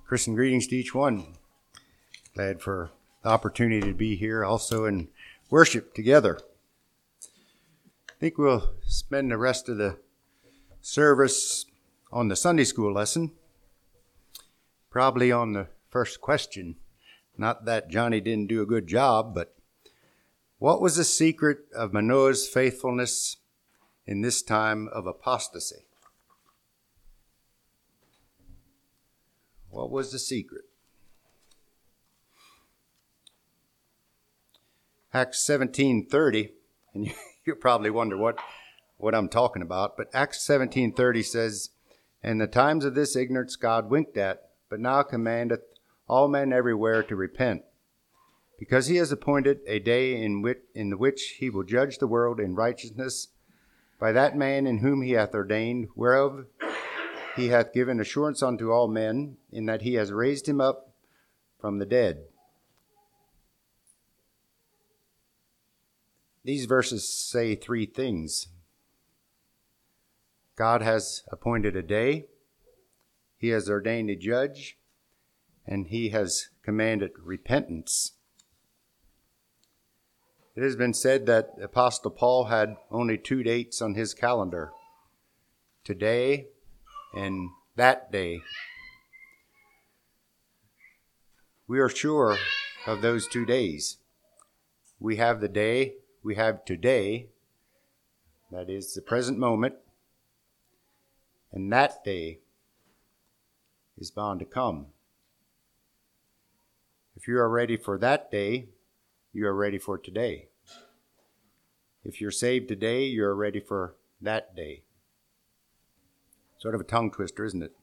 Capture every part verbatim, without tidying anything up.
Christian greetings to each one. Glad for the opportunity to be here also and worship together. I think we'll spend the rest of the service on the Sunday school lesson, probably on the first question. Not that Johnny didn't do a good job, but what was the secret of Manoah's faithfulness in this time of apostasy? What was the secret? Acts seventeen thirty, and you, you probably wonder what, what I'm talking about, but Acts seventeen thirty says, "And the times of this ignorance God winked at, but now commandeth all men everywhere to repent, because he has appointed a day in which, in the which he will judge the world in righteousness by that man in whom he hath ordained, whereof he hath given assurance unto all men, in that he has raised him up from the dead." These verses say three things. God has appointed a day, he has ordained a judge, and he has commanded repentance. It has been said that Apostle Paul had only two dates on his calendar: today and that day. We are sure of those two days. We have the day, we have today, that is the present moment, and that day is bound to come. If you are ready for that day, you are ready for today. If you're saved today, you're ready for that day. Sort of a tongue twister, isn't it?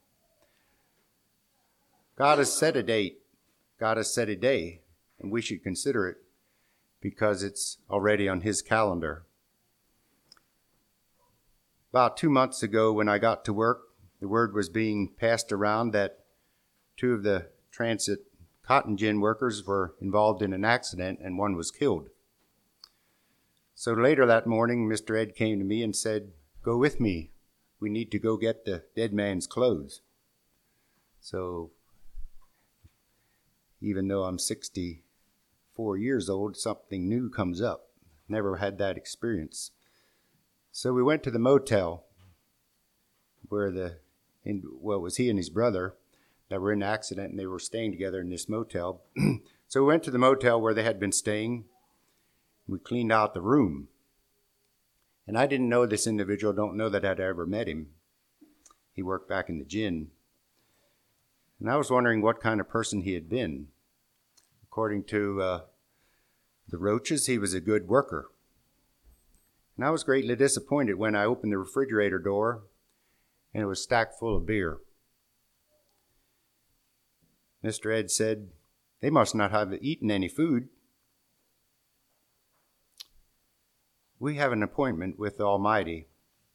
God has set a date. God has set a day, and we should consider it because it's already on his calendar. About two months ago when I got to work, the word was being passed around that two of the transit cotton gin workers were involved in an accident and one was killed. So later that morning, Mister Ed came to me and said, "Go with me. We need to go get the dead man's clothes." So even though I'm sixty-four years old, something new comes up. Never had that experience. So we went to the motel where the, in, well, it was he and his brother that were in an accident, and they were staying together in this motel. So we went to the motel where they had been staying. We cleaned out the room. And I didn't know this individual, don't know that I'd ever met him. He worked back in the gin. And I was wondering what kind of person he had been. According to uh, the Roaches, he was a good worker. And I was greatly disappointed when I opened the refrigerator door and it was stacked full of beer. Mister Ed said, "They must not have eaten any food." We have an appointment with the Almighty.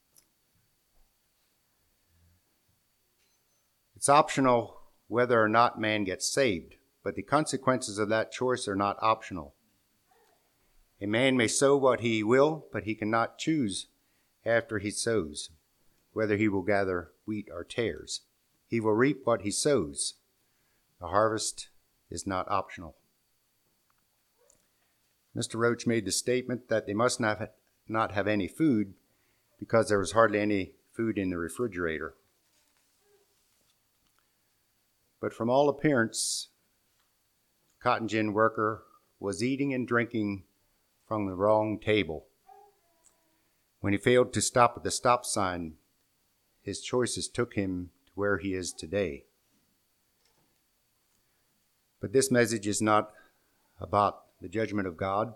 It's optional whether or not man gets saved, but the consequences of that choice are not optional. A man may sow what he will, but he cannot choose after he sows whether he will gather wheat or tares. He will reap what he sows. The harvest is not optional. Mister Roach made the statement that they must not, not have any food because there was hardly any food in the refrigerator. But from all appearance, the cotton gin worker was eating and drinking from the wrong table. When he failed to stop at the stop sign, his choices took him to where he is today. But this message is not about the judgment of God.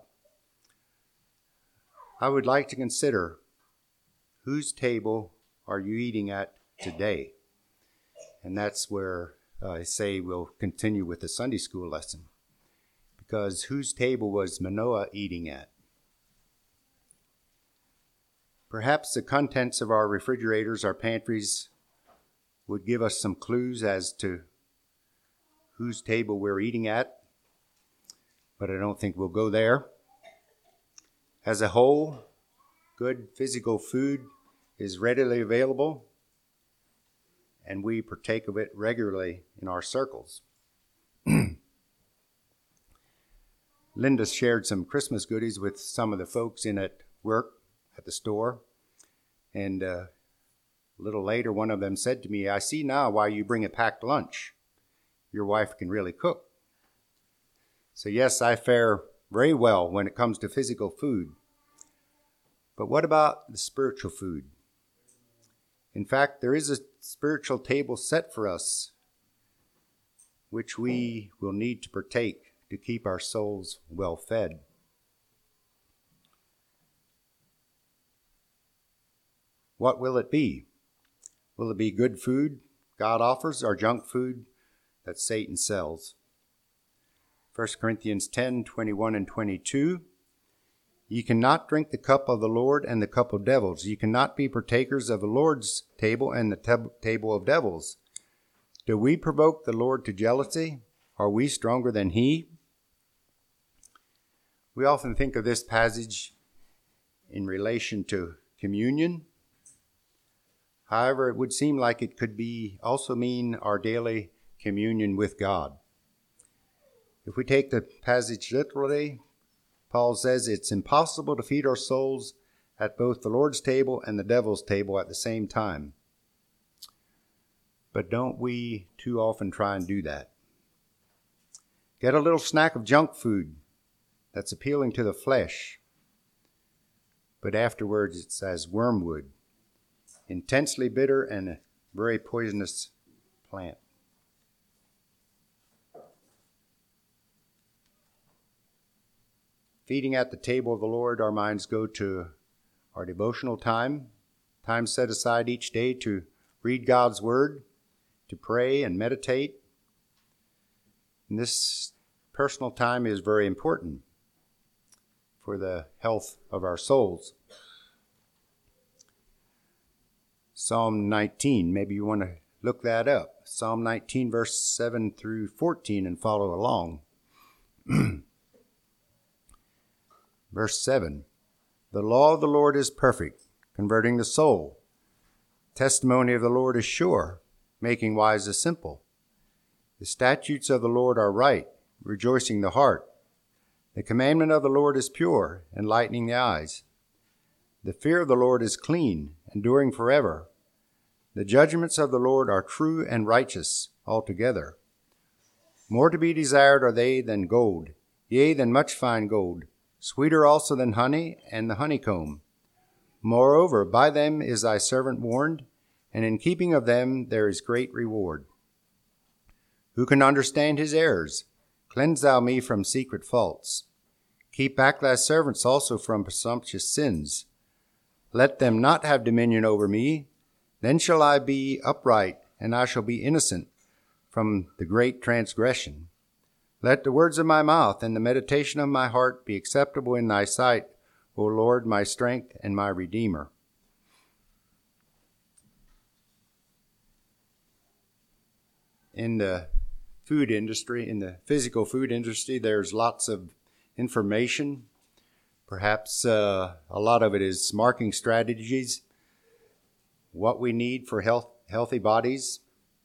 I would like to consider, whose table are you eating at today? And that's where uh, I say we'll continue with the Sunday school lesson. Because whose table was Manoah eating at? Perhaps the contents of our refrigerators, our pantries, would give us some clues as to whose table we're eating at, but I don't think we'll go there. As a whole, good physical food is readily available, and we partake of it regularly in our circles. Linda shared some Christmas goodies with some of the folks in at work at the store. And uh, a little later, one of them said to me, "I see now why you bring a packed lunch. Your wife can really cook." So yes, I fare very well when it comes to physical food. But what about the spiritual food? In fact, there is a spiritual table set for us, which we will need to partake to keep our souls well fed. What will it be? Will it be good food God offers or junk food that Satan sells? First Corinthians ten, twenty-one and twenty-two. Ye cannot drink the cup of the Lord and the cup of devils. Ye cannot be partakers of the Lord's table and the tab- table of devils. Do we provoke the Lord to jealousy? Are we stronger than he? We often think of this passage in relation to communion. However, it would seem like it could be also mean our daily communion with God. If we take the passage literally, Paul says it's impossible to feed our souls at both the Lord's table and the devil's table at the same time. But don't we too often try and do that? Get a little snack of junk food that's appealing to the flesh, but afterwards it's as wormwood, intensely bitter and a very poisonous plant. Feeding at the table of the Lord, our minds go to our devotional time, time set aside each day to read God's word, to pray and meditate. And this personal time is very important for the health of our souls. Psalm nineteen, maybe you want to look that up. Psalm nineteen, verse seven through fourteen, and follow along. Verse seven, the law of the Lord is perfect, converting the soul. Testimony of the Lord is sure, making wise the simple. The statutes of the Lord are right, rejoicing the heart. The commandment of the Lord is pure, enlightening the eyes. The fear of the Lord is clean, enduring forever. The judgments of the Lord are true and righteous altogether. More to be desired are they than gold, yea, than much fine gold, sweeter also than honey and the honeycomb. Moreover, by them is thy servant warned, and in keeping of them there is great reward. Who can understand his errors? Cleanse thou me from secret faults. Keep back thy servants also from presumptuous sins. Let them not have dominion over me. Then shall I be upright, and I shall be innocent from the great transgression. Let the words of my mouth and the meditation of my heart be acceptable in thy sight, O Lord, my strength and my Redeemer. In the food industry, in the physical food industry, there's lots of information. Perhaps uh, a lot of it is marking strategies, what we need for health, healthy bodies.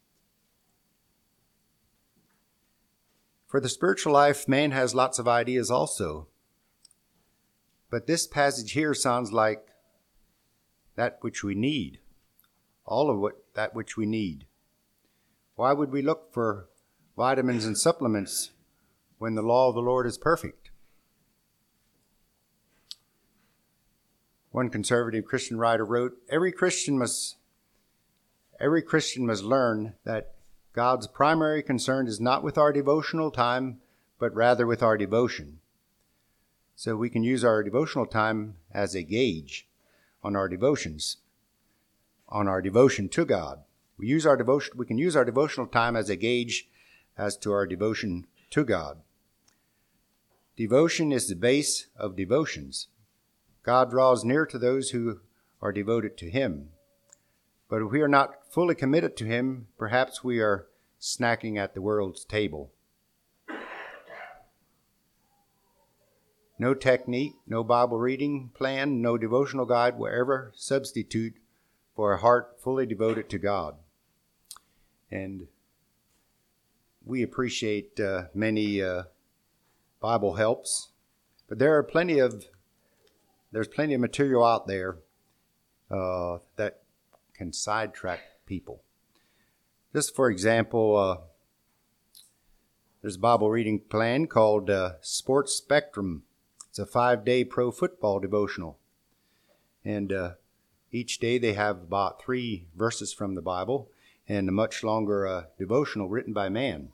For the spiritual life, man has lots of ideas also. But this passage here sounds like that which we need, all of what that which we need. Why would we look for vitamins and supplements when the law of the Lord is perfect? One conservative Christian writer wrote, every Christian must, every Christian must learn that God's primary concern is not with our devotional time, but rather with our devotion. So we can use our devotional time as a gauge on our devotions, on our devotion to God. We use our devotion, we can use our devotional time as a gauge as to our devotion to God. Devotion is the base of devotions. God draws near to those who are devoted to him. But if we are not fully committed to him, perhaps we are snacking at the world's table. No technique, no Bible reading plan, no devotional guide will ever substitute for a heart fully devoted to God. And we appreciate uh, many uh, Bible helps, but there are plenty of there's plenty of material out there uh, that can sidetrack people. Just for example, uh, there's a Bible reading plan called uh, Sports Spectrum. It's a five-day pro football devotional, and uh, each day they have about three verses from the Bible and a much longer uh, devotional written by man.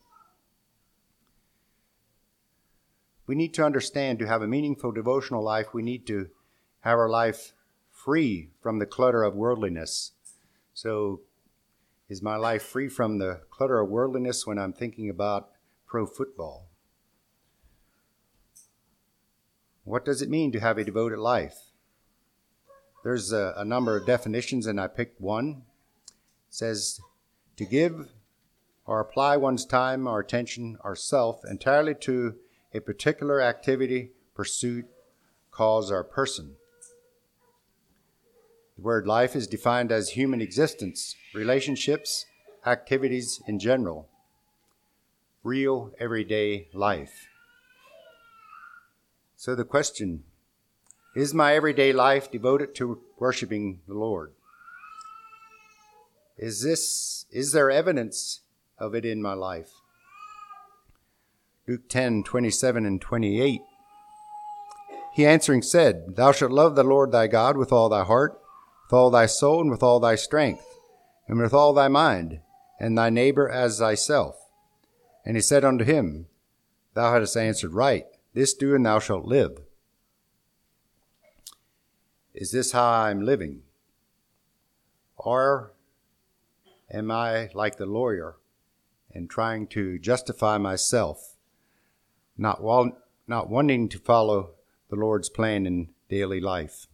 We need to understand to have a meaningful devotional life, we need to have our life free from the clutter of worldliness. So, is my life free from the clutter of worldliness when I'm thinking about pro football? What does it mean to have a devoted life? There's a, a number of definitions, and I picked one. It says, to give or apply one's time or attention or self entirely to a particular activity, pursuit, cause, or person. The word life is defined as human existence, relationships, activities in general. Real, everyday life. So the question, is my everyday life devoted to worshiping the Lord? Is this, is there evidence of it in my life? Luke ten, twenty-seven and twenty-eight. He answering said, Thou shalt love the Lord thy God with all thy heart, with all thy soul, and with all thy strength, and with all thy mind, and thy neighbor as thyself. And he said unto him, Thou hast answered right. This do, and thou shalt live. Is this how I'm living? Or am I like the lawyer and trying to justify myself, not, wa- not wanting to follow the Lord's plan in daily life?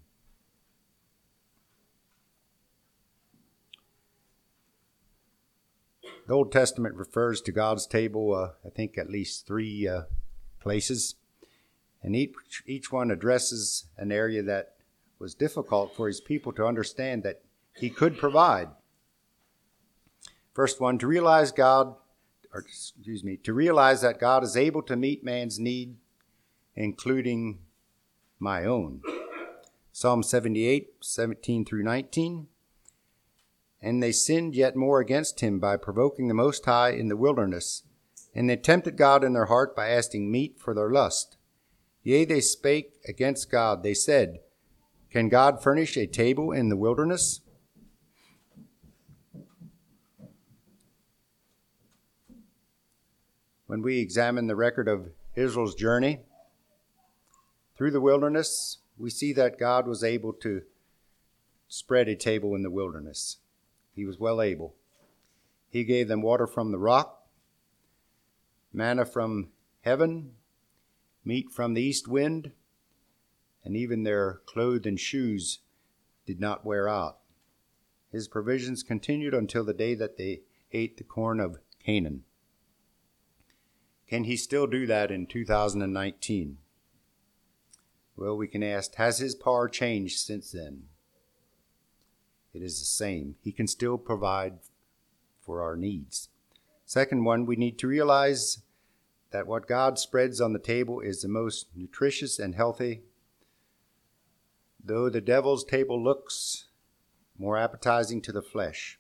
The Old Testament refers to God's table, uh, I think, at least three uh, places. And each, each one addresses an area that was difficult for his people to understand that he could provide. First one, to realize God, or excuse me, to realize that God is able to meet man's need, including my own. Psalm seventy-eight, seventeen through nineteen. And they sinned yet more against him by provoking the Most High in the wilderness. And they tempted God in their heart by asking meat for their lust. Yea, they spake against God. They said, Can God furnish a table in the wilderness? When we examine the record of Israel's journey through the wilderness, we see that God was able to spread a table in the wilderness. He was well able. He gave them water from the rock, manna from heaven, meat from the east wind, and even their clothes and shoes did not wear out. His provisions continued until the day that they ate the corn of Canaan. Can he still do that in two thousand nineteen? Well, we can ask, has his power changed since then? It is the same. He can still provide for our needs. Second one, we need to realize that what God spreads on the table is the most nutritious and healthy. Though the devil's table looks more appetizing to the flesh.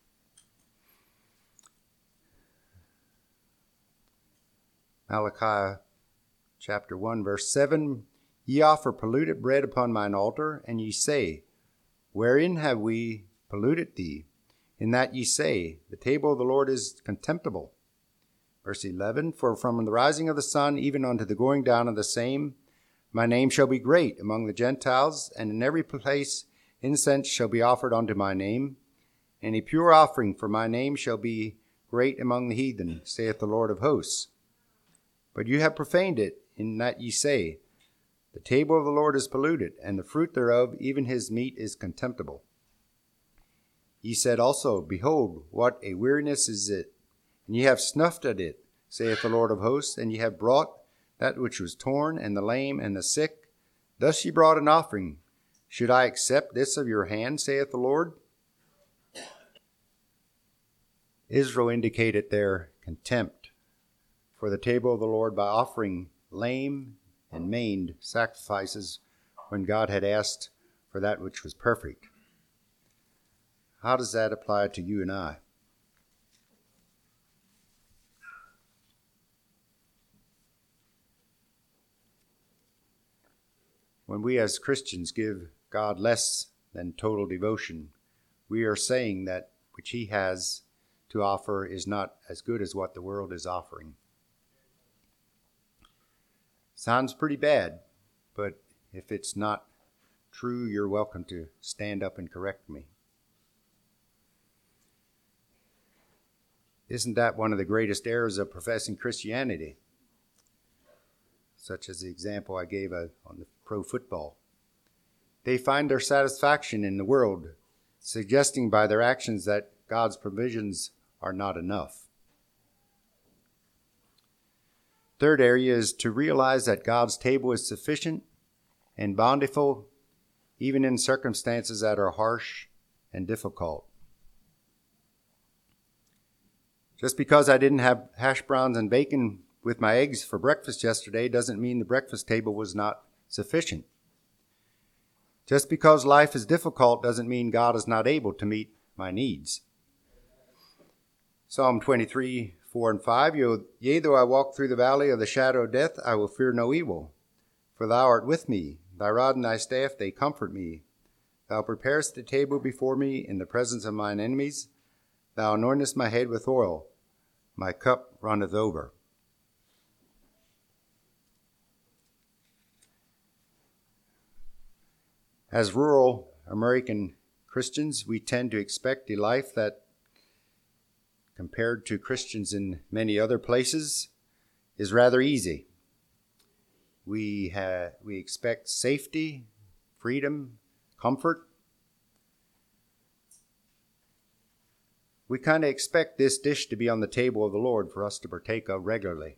Malachi chapter one, verse seven, Ye offer polluted bread upon mine altar, and ye say, Wherein have we polluted thee? In that ye say, The table of the Lord is contemptible. Verse eleven, For from the rising of the sun even unto the going down of the same, my name shall be great among the Gentiles, and in every place incense shall be offered unto my name, and a pure offering for my name shall be great among the heathen, saith the Lord of hosts. But you have profaned it, in that ye say, The table of the Lord is polluted, and the fruit thereof, even his meat, is contemptible. Ye said also, Behold, what a weariness is it! And ye have snuffed at it, saith the Lord of hosts, and ye have brought that which was torn, and the lame, and the sick. Thus ye brought an offering. Should I accept this of your hand, saith the Lord? Israel indicated their contempt for the table of the Lord by offering lame and maimed sacrifices when God had asked for that which was perfect. How does that apply to you and I? When we as Christians give God less than total devotion, we are saying that which he has to offer is not as good as what the world is offering. Sounds pretty bad, but if it's not true, you're welcome to stand up and correct me. Isn't that one of the greatest errors of professing Christianity? Such as the example I gave uh, on the pro football. They find their satisfaction in the world, suggesting by their actions that God's provisions are not enough. Third area is to realize that God's table is sufficient and bountiful, even in circumstances that are harsh and difficult. Just because I didn't have hash browns and bacon with my eggs for breakfast yesterday doesn't mean the breakfast table was not sufficient. Just because life is difficult doesn't mean God is not able to meet my needs. Psalm twenty-three, four and five, Yea, though I walk through the valley of the shadow of death, I will fear no evil. For thou art with me, thy rod and thy staff, they comfort me. Thou preparest the table before me in the presence of mine enemies. Thou anointest my head with oil. My cup runneth over. As rural American Christians, we tend to expect a life that, compared to Christians in many other places, is rather easy. We ha- we expect safety, freedom, comfort. We kind of expect this dish to be on the table of the Lord for us to partake of regularly.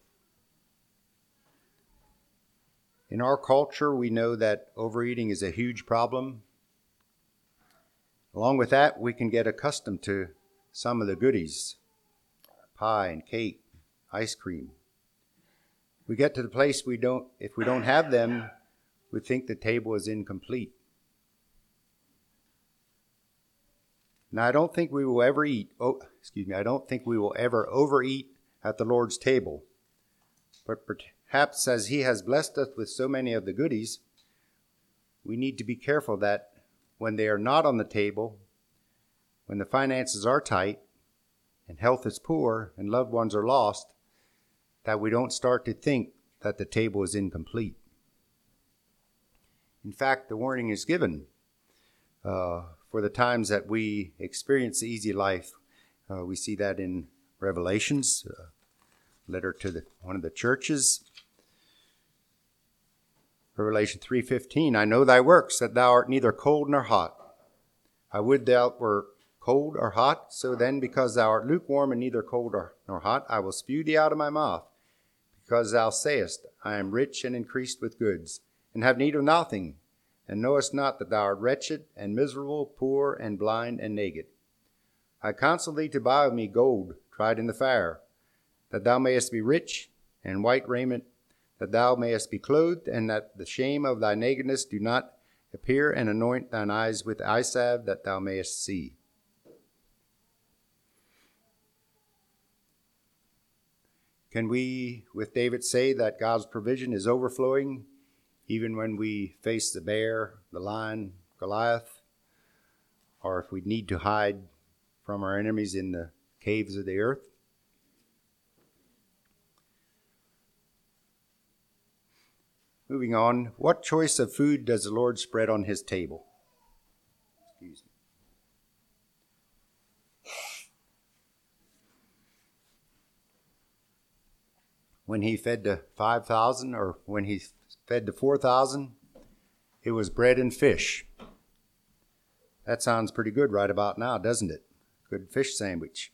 In our culture, we know that overeating is a huge problem. Along with that, we can get accustomed to some of the goodies, pie and cake, ice cream. We get to the place we don't, if we don't have them, we think the table is incomplete. Now, I don't think we will ever eat, oh, excuse me, I don't think we will ever overeat at the Lord's table. But perhaps as he has blessed us with so many of the goodies, we need to be careful that when they are not on the table, when the finances are tight and health is poor and loved ones are lost, that we don't start to think that the table is incomplete. In fact, the warning is given uh, for the times that we experience the easy life. Uh, we see that in Revelations, uh, letter to the, one of the churches. Revelation three fifteen, I know thy works, that thou art neither cold nor hot. I would thou were cold or hot. So then, because thou art lukewarm and neither cold or, nor hot, I will spew thee out of my mouth. Because thou sayest, I am rich and increased with goods, and have need of nothing, and knowest not that thou art wretched and miserable, poor and blind and naked. I counsel thee to buy of me gold tried in the fire, that thou mayest be rich, and white raiment, that thou mayest be clothed, and that the shame of thy nakedness do not appear, and anoint thine eyes with eye salve, that thou mayest see. Can we, with David, say that God's provision is overflowing, even when we face the bear, the lion, Goliath, or if we need to hide from our enemies in the caves of the earth? Moving on, what choice of food does the Lord spread on his table? Excuse me. When he fed the five thousand, or when he fed the four thousand, it was bread and fish. That sounds pretty good right about now, doesn't it? Good fish sandwich.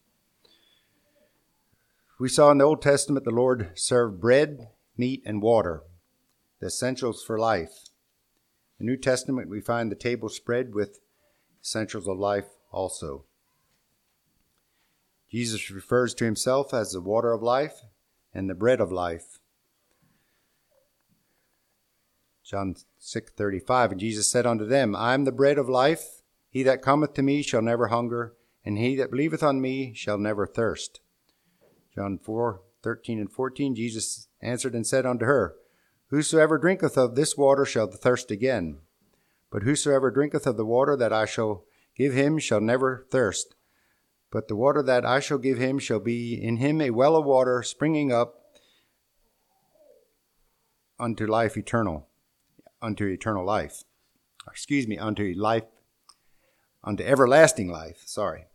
We saw in the Old Testament the Lord served bread, meat, and water, the essentials for life. In the New Testament, we find the table spread with essentials of life also. Jesus refers to himself as the water of life and the bread of life. John six thirty-five, and Jesus said unto them, I am the bread of life. He that cometh to me shall never hunger, and he that believeth on me shall never thirst. John four thirteen and fourteen, Jesus answered and said unto her, Whosoever drinketh of this water shall thirst again. But whosoever drinketh of the water that I shall give him shall never thirst. But the water that I shall give him shall be in him a well of water springing up unto life eternal, unto eternal life. Excuse me, unto life, unto everlasting life. Sorry.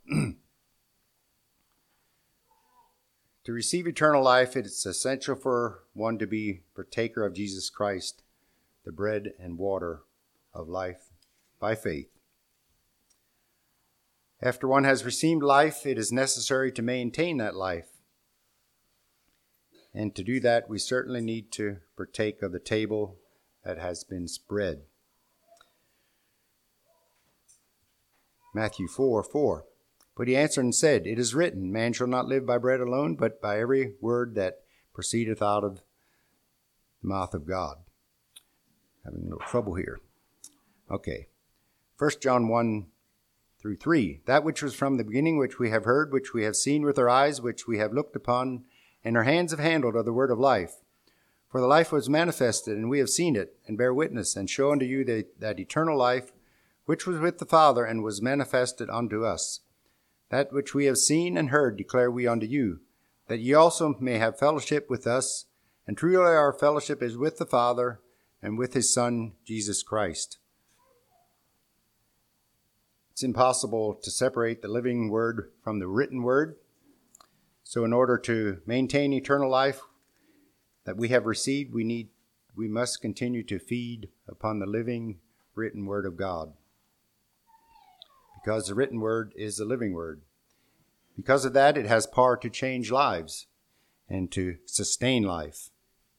To receive eternal life, it is essential for one to be partaker of Jesus Christ, the bread and water of life by faith. After one has received life, it is necessary to maintain that life. And to do that, we certainly need to partake of the table that has been spread. Matthew four four. But he answered and said, It is written, Man shall not live by bread alone, but by every word that proceedeth out of the mouth of God. Having a little trouble here. Okay. First John one through three. That which was from the beginning, which we have heard, which we have seen with our eyes, which we have looked upon, and our hands have handled of the word of life. For the life was manifested, and we have seen it, and bear witness, and show unto you that, that eternal life, which was with the Father, and was manifested unto us. That which we have seen and heard declare we unto you, that ye also may have fellowship with us. And truly our fellowship is with the Father and with his Son, Jesus Christ. It's impossible to separate the living word from the written word. So in order to maintain eternal life that we have received, we need, we must continue to feed upon the living written word of God. Because the written word is the living word. Because of that, it has power to change lives and to sustain life.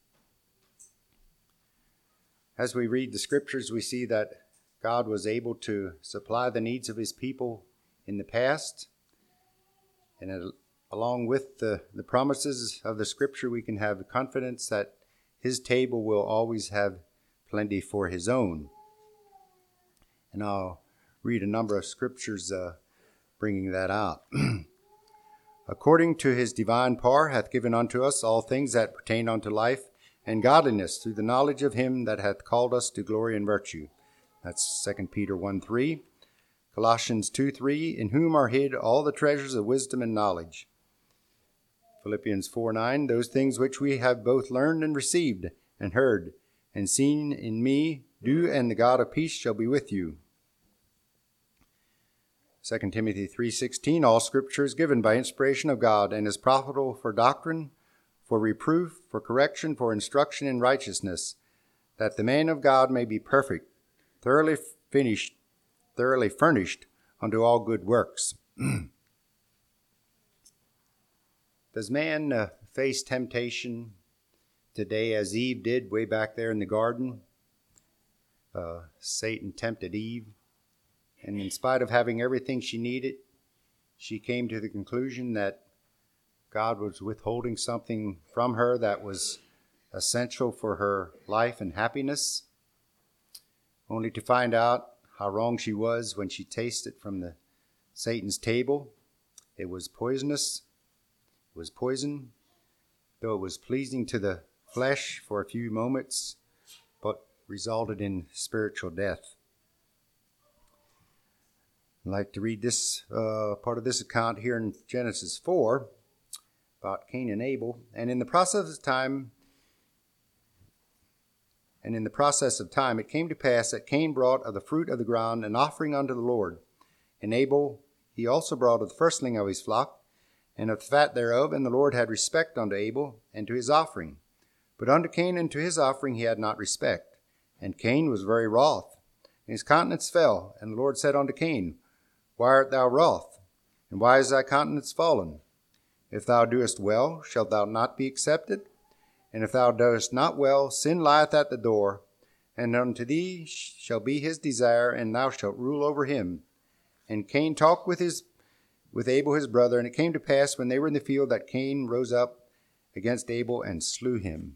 As we read the scriptures, we see that God was able to supply the needs of his people in the past. And it, along with the, the promises of the scripture, we can have confidence that his table will always have plenty for his own. And I'll read a number of scriptures uh, bringing that out. According to his divine power hath given unto us all things that pertain unto life and godliness through the knowledge of him that hath called us to glory and virtue. That's Second Peter one three. Colossians two three, in whom are hid all the treasures of wisdom and knowledge. Philippians four nine, those things which we have both learned and received and heard and seen in me, do, and the God of peace shall be with you. Second Timothy three sixteen, all scripture is given by inspiration of God and is profitable for doctrine, for reproof, for correction, for instruction in righteousness, that the man of God may be perfect, thoroughly finished, thoroughly furnished unto all good works. Does man uh, face temptation today as Eve did way back there in the garden? Uh, Satan tempted Eve. And in spite of having everything she needed, she came to the conclusion that God was withholding something from her that was essential for her life and happiness, only to find out how wrong she was when she tasted from the Satan's table. It was poisonous. It was poison, though it was pleasing to the flesh for a few moments, but resulted in spiritual death. I'd like to read this uh, part of this account here in Genesis four about Cain and Abel. And in the process of time, and in the process of time, it came to pass that Cain brought of the fruit of the ground an offering unto the Lord. And Abel he also brought of the firstling of his flock, and of the fat thereof. And the Lord had respect unto Abel and to his offering. But unto Cain and to his offering he had not respect. And Cain was very wroth, and his countenance fell. And the Lord said unto Cain, Why art thou wroth? And why is thy countenance fallen? If thou doest well, shalt thou not be accepted? And if thou doest not well, sin lieth at the door, and unto thee shall be his desire, and thou shalt rule over him. And Cain talked with his with Abel his brother. And it came to pass when they were in the field that Cain rose up against Abel and slew him.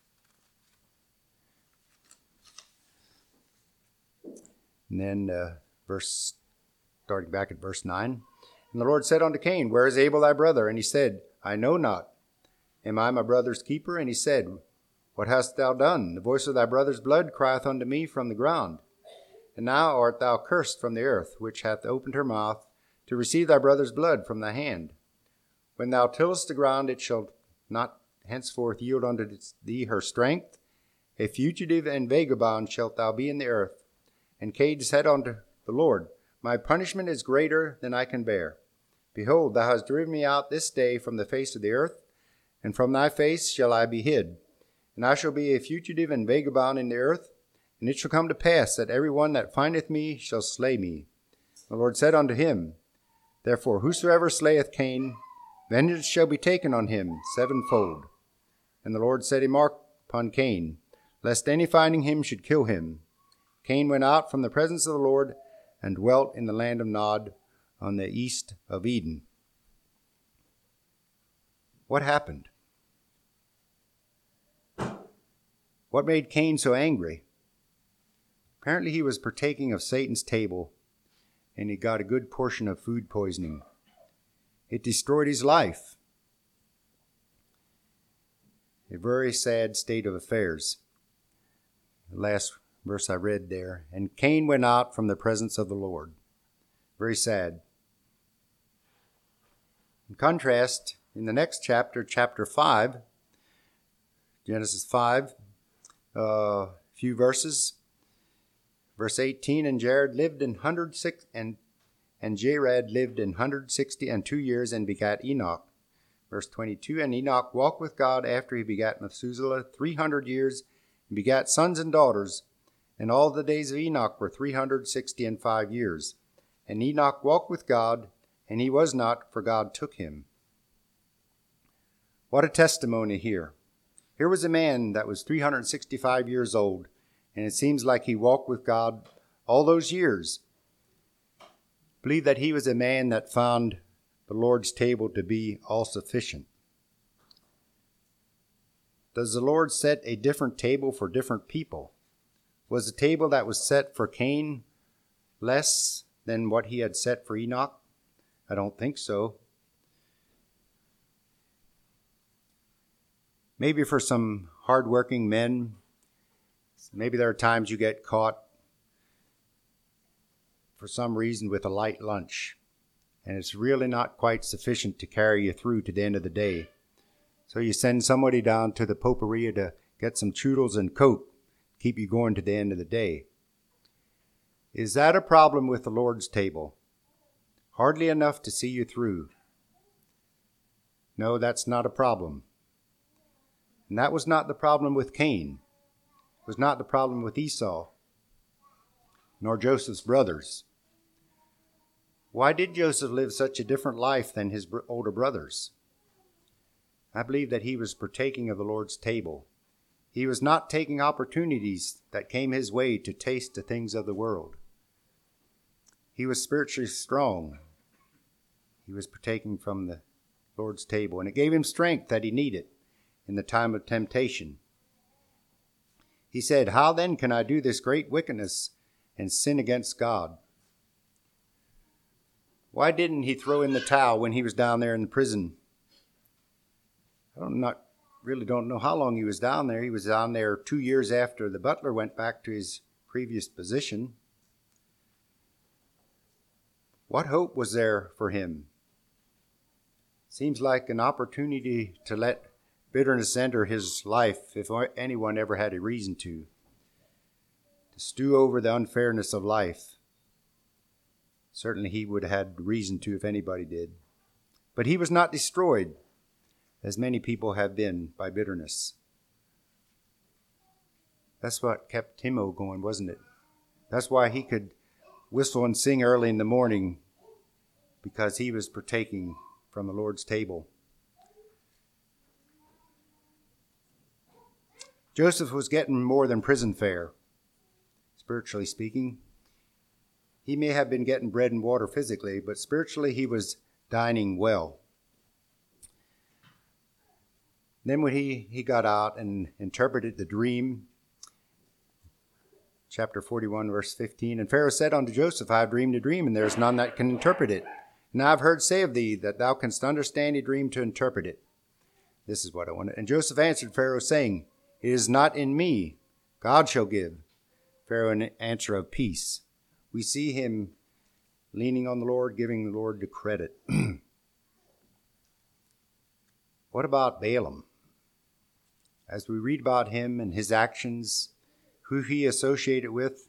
And then uh, verse, starting back at verse nine. And the Lord said unto Cain, Where is Abel thy brother? And he said, I know not. Am I my brother's keeper? And he said, What hast thou done? The voice of thy brother's blood crieth unto me from the ground. And now art thou cursed from the earth, which hath opened her mouth to receive thy brother's blood from thy hand. When thou tillest the ground, it shall not henceforth yield unto thee her strength. A fugitive and vagabond shalt thou be in the earth. And Cain said unto the Lord, My punishment is greater than I can bear. Behold, thou hast driven me out this day from the face of the earth, and from thy face shall I be hid. And I shall be a fugitive and vagabond in the earth. And it shall come to pass that every one that findeth me shall slay me. The Lord said unto him, Therefore whosoever slayeth Cain, vengeance shall be taken on him sevenfold. And the Lord set a mark upon Cain, lest any finding him should kill him. Cain went out from the presence of the Lord and dwelt in the land of Nod on the east of Eden. What happened? What made Cain so angry? Apparently he was partaking of Satan's table, and he got a good portion of food poisoning. It destroyed his life. A very sad state of affairs. The last verse I read there. And Cain went out from the presence of the Lord. Very sad. In contrast, in the next chapter, chapter five, Genesis five, a uh, few verses. Verse eighteen, and Jared lived in hundred six and and Jared lived in hundred sixty and two years and begat Enoch. Verse twenty-two, and Enoch walked with God after he begat Methuselah three hundred years and begat sons and daughters. And all the days of Enoch were three hundred sixty and five years. And Enoch walked with God, and he was not, for God took him. What a testimony here. Here was a man that was three hundred sixty-five years old, and it seems like he walked with God all those years. I believe that he was a man that found the Lord's table to be all sufficient. Does the Lord set a different table for different people? Was the table that was set for Cain less than what he had set for Enoch? I don't think so. Maybe for some hardworking men, maybe there are times you get caught for some reason with a light lunch, and it's really not quite sufficient to carry you through to the end of the day. So you send somebody down to the Poperia to get some choodles and Coke, keep you going to the end of the day. Is that a problem with the Lord's table? Hardly enough to see you through. No, that's not a problem. And that was not the problem with Cain. It was not the problem with Esau, nor Joseph's brothers. Why did Joseph live such a different life than his older brothers? I believe that he was partaking of the Lord's table. He was not taking opportunities that came his way to taste the things of the world. He was spiritually strong. He was partaking from the Lord's table, and it gave him strength that he needed in the time of temptation. He said, How then can I do this great wickedness and sin against God? Why didn't he throw in the towel when he was down there in the prison? I don't not really don't know how long he was down there. He was down there two years after the butler went back to his previous position. What hope was there for him? Seems like an opportunity to let bitterness enter his life, if anyone ever had a reason to. To stew over the unfairness of life. Certainly he would have had reason to if anybody did. But he was not destroyed, as many people have been, by bitterness. That's what kept Timo going, wasn't it? That's why he could whistle and sing early in the morning, because he was partaking from the Lord's table. Joseph was getting more than prison fare, spiritually speaking. He may have been getting bread and water physically, but spiritually he was dining well. Then when he, he got out and interpreted the dream, chapter forty-one, verse fifteen, and Pharaoh said unto Joseph, I have dreamed a dream, and there is none that can interpret it. And I have heard say of thee that thou canst understand a dream to interpret it. This is what I wanted. And Joseph answered Pharaoh, saying, It is not in me. God shall give Pharaoh an answer of peace. We see him leaning on the Lord, giving the Lord the credit. What about Balaam? As we read about him and his actions, who he associated with,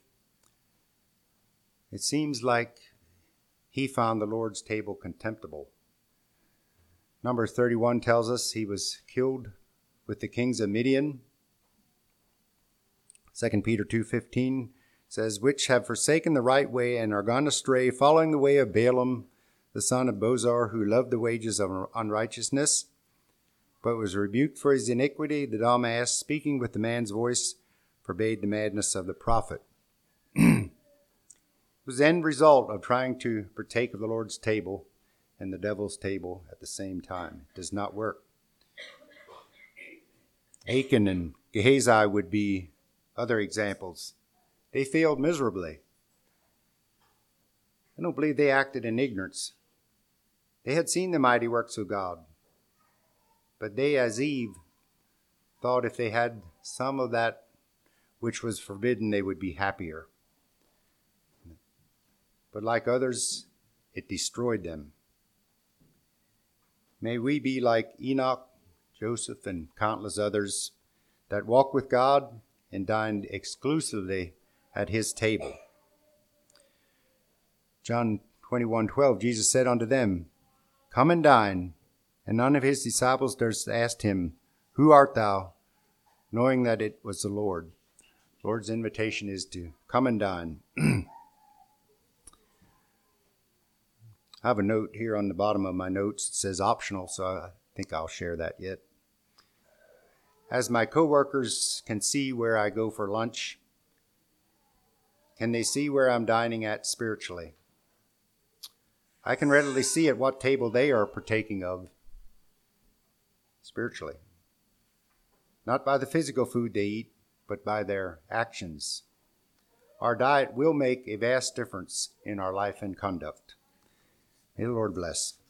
it seems like he found the Lord's table contemptible. Numbers thirty-one tells us he was killed with the kings of Midian. Second Peter two fifteen says, which have forsaken the right way and are gone astray, following the way of Balaam, the son of Bozor, who loved the wages of unrighteousness, but was rebuked for his iniquity. The dumb ass, speaking with the man's voice, forbade the madness of the prophet. It was the end result of trying to partake of the Lord's table and the devil's table at the same time. It does not work. Achan and Gehazi would be other examples. They failed miserably. I don't believe they acted in ignorance. They had seen the mighty works of God. But they, as Eve, thought if they had some of that which was forbidden, they would be happier. But like others, it destroyed them. May we be like Enoch, Joseph, and countless others that walked with God and dined exclusively at his table. John twenty-one twelve, Jesus said unto them, Come and dine. And none of his disciples durst ask him, Who art thou? Knowing that it was the Lord. The Lord's invitation is to come and dine. I have a note here on the bottom of my notes. It says optional, so I think I'll share that yet. As my coworkers can see where I go for lunch, can they see where I'm dining at spiritually? I can readily see at what table they are partaking of spiritually. Not by the physical food they eat, but by their actions. Our diet will make a vast difference in our life and conduct. May the Lord bless.